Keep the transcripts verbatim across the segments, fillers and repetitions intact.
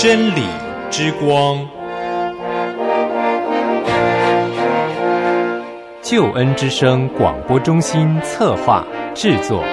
真理之光， 救恩之声广播中心策划制作。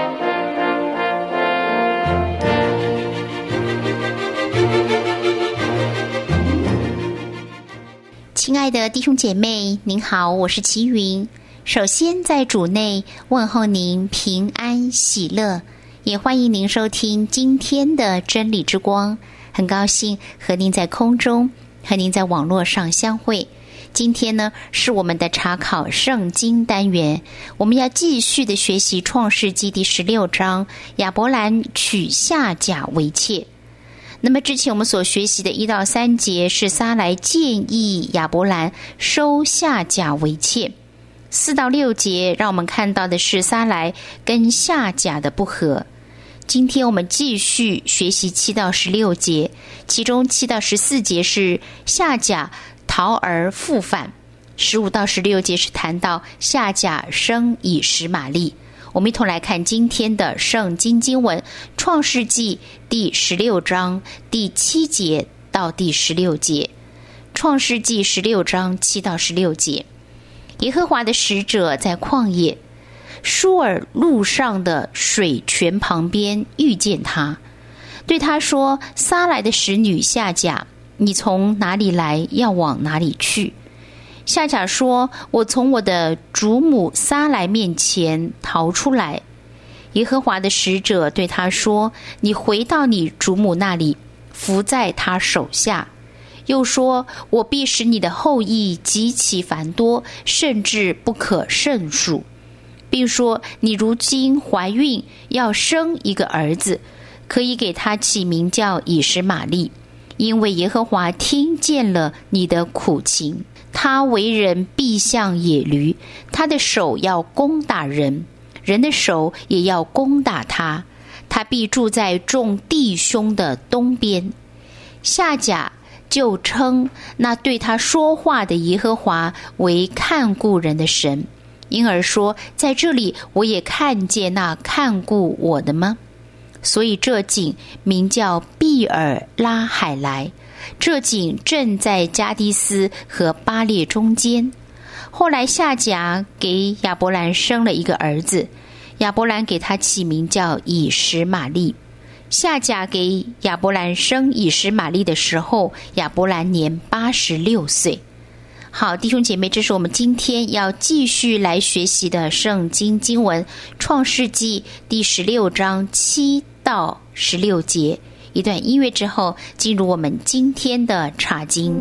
亲爱的弟兄姐妹，您好，我是齐云。首先在主内问候您平安喜乐，也欢迎您收听今天的真理之光。很高兴和您在空中，和您在网络上相会。今天呢，是我们的查考圣经单元，我们要继续的学习创世纪第十六章，亚伯兰娶夏甲为妾。那么之前我们所学习的一到三节是撒来建议亚伯兰收夏甲为妾，四到六节让我们看到的是撒来跟夏甲的不和。今天我们继续学习七到十六节，其中七到十四节是夏甲逃而复返，十五到十六节是谈到夏甲生以实玛利。我们一同来看今天的圣经经文，创世纪第十六章第七节到第十六节。创世纪十六章七到十六节，耶和华的使者在旷野舒尔路上的水泉旁边遇见他，对他说：撒来的使女夏甲，你从哪里来，要往哪里去？夏甲说：我从我的主母撒来面前逃出来。耶和华的使者对他说：你回到你主母那里，伏在他手下。又说：我必使你的后裔极其繁多，甚至不可胜数，并说你如今怀孕，要生一个儿子，可以给他起名叫以实玛利，因为耶和华听见了你的苦情。他为人必像野驴，他的手要攻打人，人的手也要攻打他，他必住在众弟兄的东边。夏甲就称那对他说话的耶和华为看顾人的神，因而说：在这里我也看见那看顾我的吗？所以这井名叫毕尔拉海莱。这井正在加迪斯和巴列中间。后来夏甲给亚伯兰生了一个儿子，亚伯兰给他起名叫以实玛利。夏甲给亚伯兰生以实玛利的时候，亚伯兰年八十六岁。好，弟兄姐妹，这是我们今天要继续来学习的圣经经文，创世纪第十六章七到十六节。一段音乐之后，进入我们今天的查经。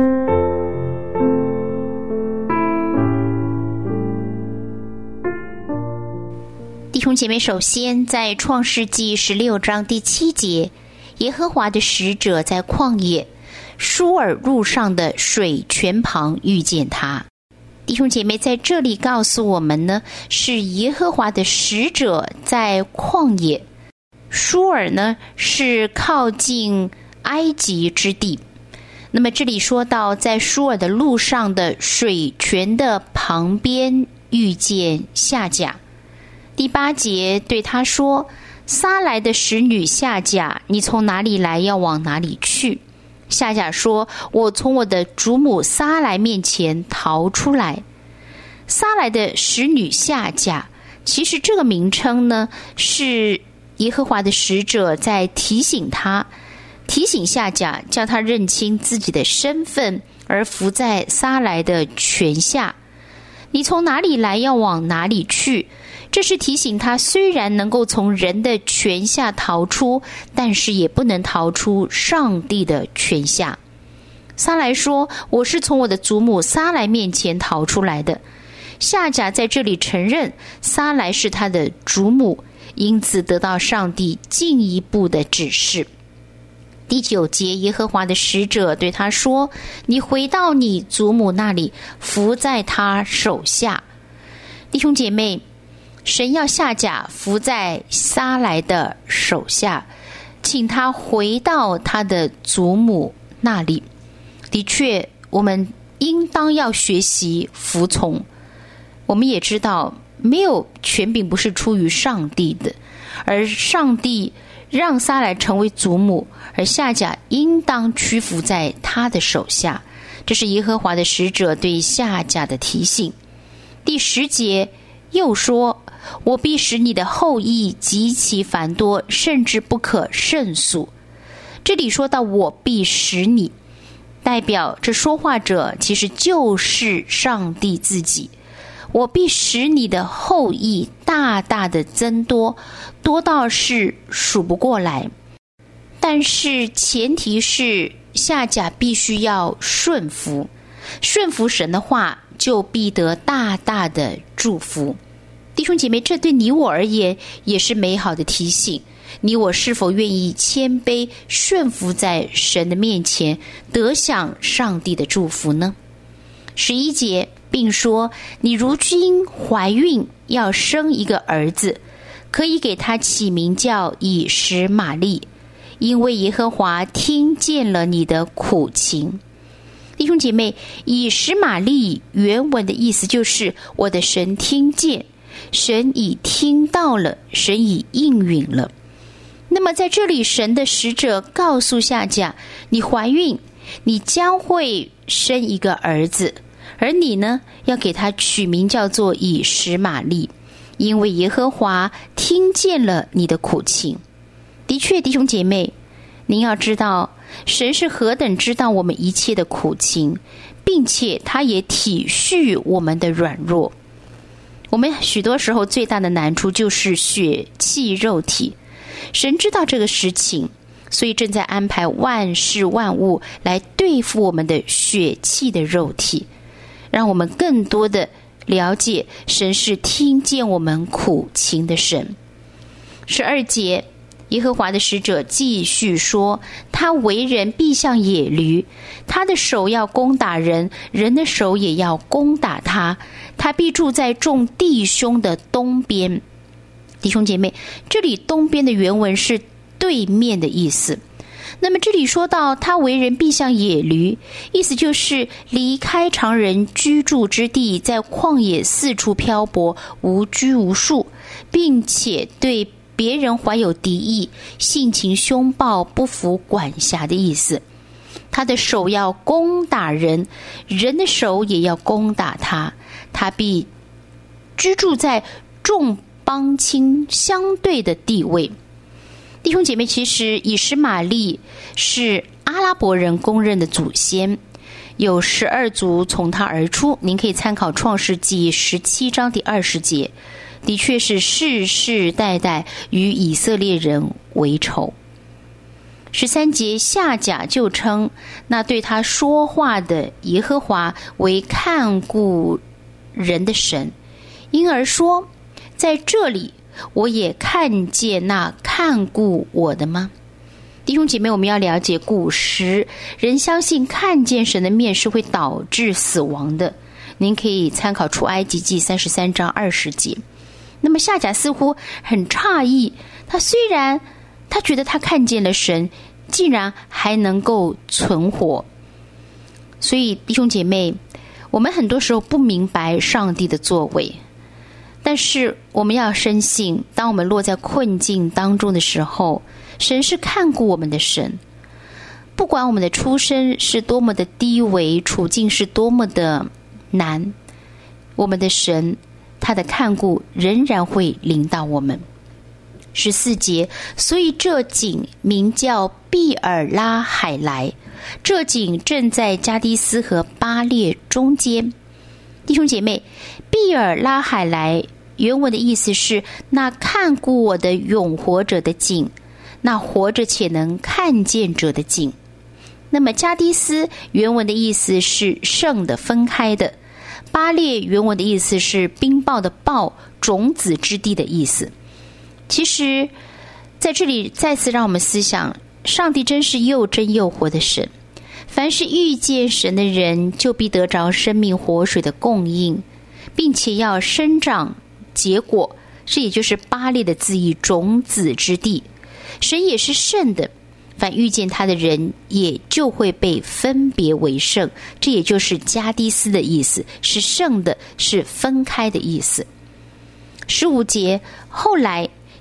弟兄姐妹，首先在创世纪十六章第七节，耶和华的使者在旷野舒尔路上的水泉旁遇见他。弟兄姐妹，在这里告诉我们呢，是耶和华的使者在旷野。舒尔呢是靠近埃及之地，那么这里说到在舒尔的路上的水泉的旁边遇见夏甲。第八节对他说：撒来的使女夏甲，你从哪里来，要往哪里去？夏甲说：我从我的主母撒来面前逃出来。撒来的使女夏甲，其实这个名称呢是耶和华的使者在提醒他，提醒夏甲，叫他认清自己的身份，而伏在撒来的泉下。你从哪里来，要往哪里去？这是提醒他，虽然能够从人的泉下逃出，但是也不能逃出上帝的泉下。撒来说：我是从我的祖母撒来面前逃出来的。夏甲在这里承认撒来是他的祖母，因此得到上帝进一步的指示。第九节，耶和华的使者对他说：你回到你祖母那里，伏在他手下。弟兄姐妹，神要夏甲伏在撒来的手下，请他回到他的祖母那里。的确，我们应当要学习服从。我们也知道，没有权柄不是出于上帝的，而上帝让撒来成为祖母，而夏甲应当屈服在他的手下。这是耶和华的使者对夏甲的提醒。第十节又说，我必使你的后裔极其繁多，甚至不可胜数。这里说到我必使你，代表这说话者其实就是上帝自己。我必使你的后裔大大的增多，多到是数不过来。但是前提是夏甲必须要顺服，顺服神的话，就必得大大的祝福。弟兄姐妹，这对你我而言也是美好的提醒。你我是否愿意谦卑顺服在神的面前，得享上帝的祝福呢？十一节并说，你如今怀孕要生一个儿子，可以给他起名叫以实玛利，因为耶和华听见了你的苦情。弟兄姐妹，以实玛利原文的意思就是我的神听见，神已听到了，神已应允了。那么在这里，神的使者告诉夏甲，你怀孕，你将会生一个儿子，而你呢，要给他取名叫做以实玛利，因为耶和华听见了你的苦情。的确，弟兄姐妹，您要知道，神是何等知道我们一切的苦情，并且他也体恤我们的软弱。我们许多时候最大的难处就是血气肉体，神知道这个事情，所以正在安排万事万物来对付我们的血气的肉体，让我们更多的了解神是听见我们苦情的神。十二节，耶和华的使者继续说，他为人必像野驴，他的手要攻打人，人的手也要攻打他，他必住在众弟兄的东边。弟兄姐妹，这里东边的原文是对面的意思。那么这里说到他为人必像野驴，意思就是离开常人居住之地，在旷野四处漂泊，无拘无束，并且对别人怀有敌意，性情凶暴，不服管辖的意思。他的手要攻打人，人的手也要攻打他，他必居住在众邦亲相对的地位。弟兄姐妹，其实以实玛利是阿拉伯人公认的祖先，有十二族从他而出。您可以参考创世纪十七章第二十节，的确是世世代代与以色列人为仇。十三节，夏甲就称那对他说话的耶和华为看顾人的神，因而说，在这里我也看见那看顾我的吗？弟兄姐妹，我们要了解，古时人相信看见神的面是会导致死亡的。您可以参考出埃及记三十三章二十节。那么夏甲似乎很诧异，他虽然他觉得他看见了神，竟然还能够存活。所以弟兄姐妹，我们很多时候不明白上帝的作为，但是我们要深信，当我们落在困境当中的时候，神是看顾我们的神。不管我们的出身是多么的低微，处境是多么的难，我们的神他的看顾仍然会临到我们。十四节，所以这井名叫毕尔拉海莱，这井正在加低斯和巴列中间。弟兄姐妹，毕尔拉海莱原文的意思是那看顾我的永活者的井，那活着且能看见者的井。那么加低斯原文的意思是圣的，分开的。巴列原文的意思是冰雹的雹，种子之地的意思。其实在这里再次让我们思想，上帝真是又真又活的神。凡是遇见神的人，就必得着生命活水的供应，并且要生长结果，这也就是巴列的字义，种子之地。神也是圣的，凡遇见他的人也就会被分别为圣，这也就是加低斯的意思，是圣的，是分开的意思。十五节，后来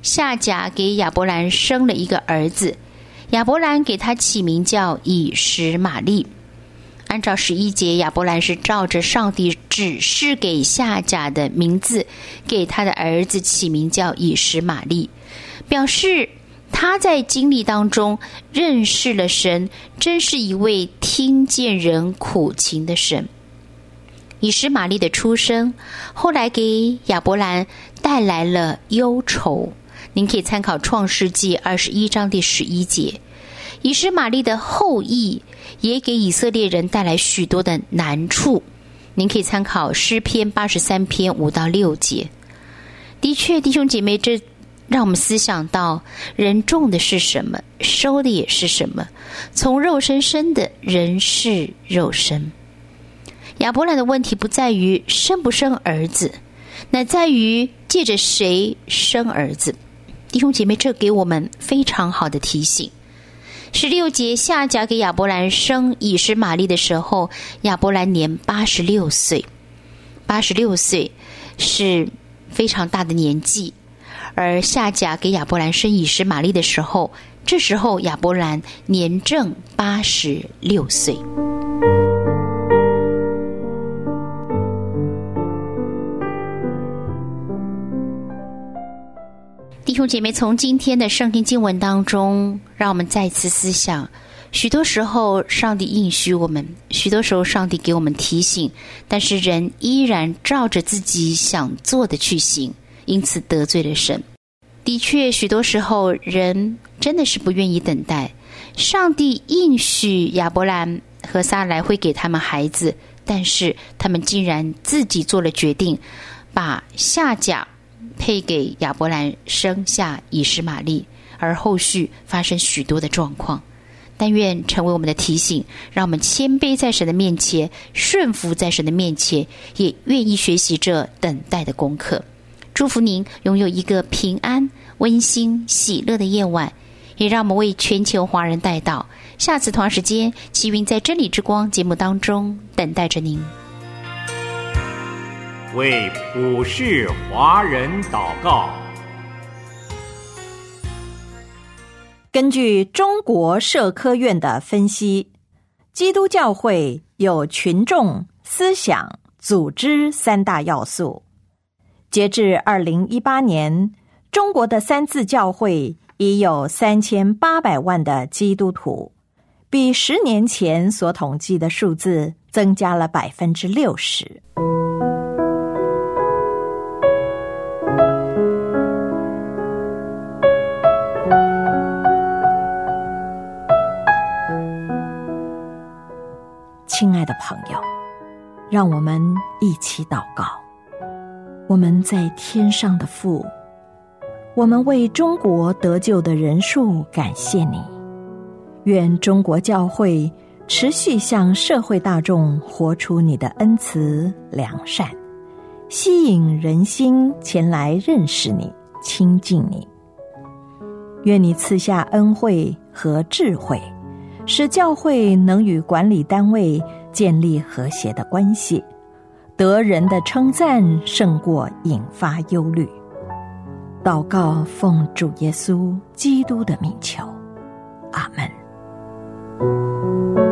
夏甲给亚伯兰生了一个儿子，亚伯兰给他起名叫以实玛利。按照十一节，亚伯兰是照着上帝指示给夏甲的名字，给他的儿子起名叫以实玛利，表示他在经历当中认识了神，真是一位听见人苦情的神。以实玛利的出生后来给亚伯兰带来了忧愁，您可以参考创世纪二十一章第十一节。以实玛利的后裔也给以色列人带来许多的难处，您可以参考诗篇八十三篇五到六节。的确，弟兄姐妹，这让我们思想到人种的是什么，收的也是什么。从肉身生的，人是肉身。亚伯兰的问题不在于生不生儿子，乃在于借着谁生儿子。弟兄姐妹，这给我们非常好的提醒。十六节，夏甲给亚伯兰生以实玛利的时候，亚伯兰年八十六岁。八十六岁是非常大的年纪，而夏甲给亚伯兰生以实玛利的时候，这时候亚伯兰年正八十六岁。弟兄姐妹，从今天的圣经经文当中，让我们再次思想，许多时候上帝应许我们，许多时候上帝给我们提醒，但是人依然照着自己想做的去行，因此得罪了神。的确，许多时候人真的是不愿意等待。上帝应许亚伯兰和撒来会给他们孩子，但是他们竟然自己做了决定，把夏甲配给亚伯兰生下以实玛利，而后续发生许多的状况。但愿成为我们的提醒，让我们谦卑在神的面前，顺服在神的面前，也愿意学习这等待的功课。祝福您拥有一个平安、温馨、喜乐的夜晚，也让我们为全球华人代祷。下次同样时间，齐云在真理之光节目当中等待着您。 为普世华人祷告。 根据中国社科院的分析，基督教会有群众、思想、组织三大要素。截至二零一八年，中国的三自教会已有三千八百万的基督徒，比十年前所统计的数字增加了百分之六十。亲爱的朋友，让我们一起祷告。我们在天上的父，我们为中国得救的人数感谢你。愿中国教会持续向社会大众活出你的恩慈良善，吸引人心前来认识你、亲近你。愿你赐下恩惠和智慧，使教会能与管理单位建立和谐的关系，得人的称赞胜过引发忧虑。祷告奉主耶稣基督的名求，阿们。